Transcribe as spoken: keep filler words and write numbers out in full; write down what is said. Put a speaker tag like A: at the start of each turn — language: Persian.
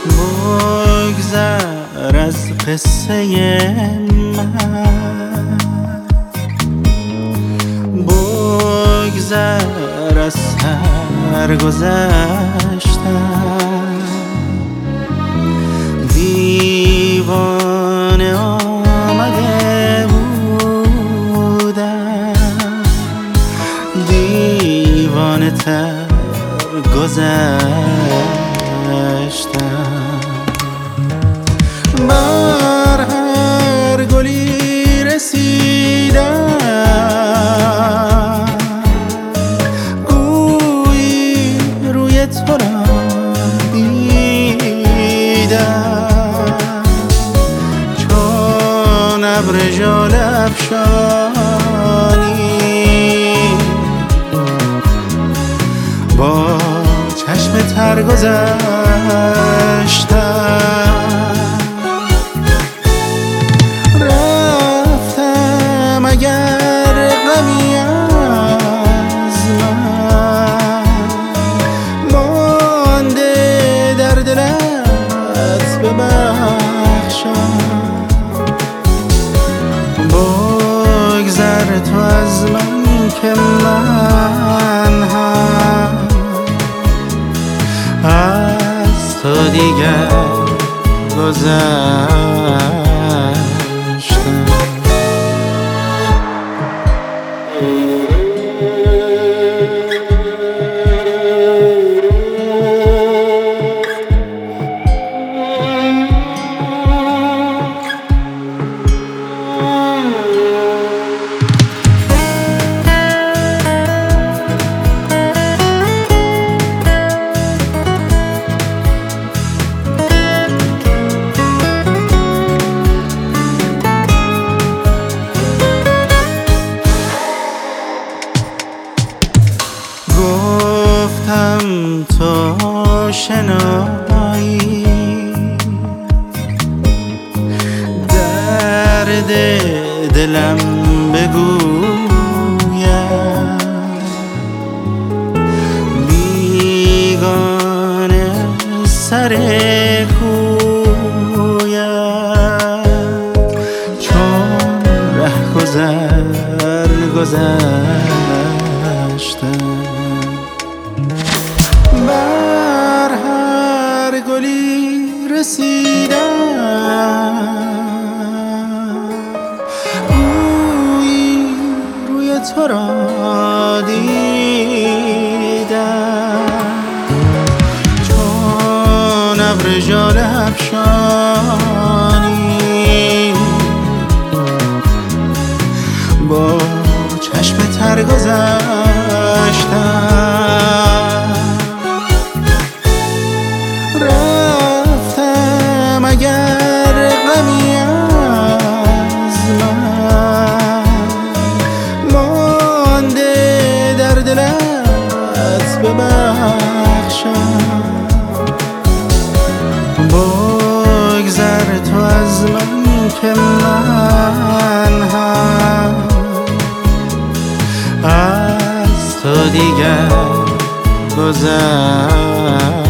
A: بگذر از قصه من، بگذر از سرگذشتم. دیوانه آمده بودم، دیوانه تر گذشتم. بر هر گلی رسیدم، گویی روی تو را دیدم. چون ابر ژاله افشانی با چشم تر گذشتم. رفتم اگر غمی از من مانده در دلت ببخشم. بگذر تو از من که من هم از تو دیگر گذشتم. گفتم تو شنایی درد دلم بگویم. بیگانه سر کویم، چون ره گذر گذشتم. بر هر گلی رسیدم، گویی روی تو را دیدم. چون ابر ژاله افشانی با چشم تر گذشتم. رفتم اگر غمی از من مانده در دلت ببخشم. بگذر تو از من که من هم از تو دیگر گذشتم.